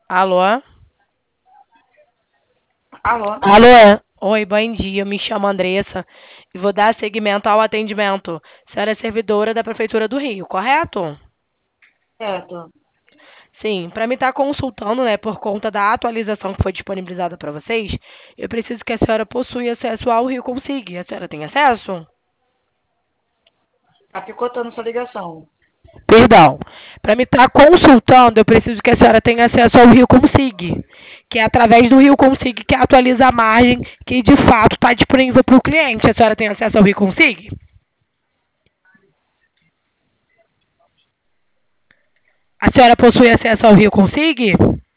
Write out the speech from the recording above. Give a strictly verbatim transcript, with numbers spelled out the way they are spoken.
Alô? Alô? Alô? Oi, bom dia. Me chamo Andressa e vou dar seguimento ao atendimento. A senhora é servidora da Prefeitura do Rio, correto? Certo. Sim, para me estar consultando, né, por conta da atualização que foi disponibilizada para vocês, eu preciso que a senhora possua acesso ao Rio Consig. A senhora tem acesso? Tá picotando sua ligação. Perdão. Para me estar consultando, eu preciso que a senhora tenha acesso ao Rio Consig, que é através do Rio Consig que atualiza a margem que de fato está disponível para o cliente. A senhora tem acesso ao Rio Consig? A senhora possui acesso ao Rio Consig?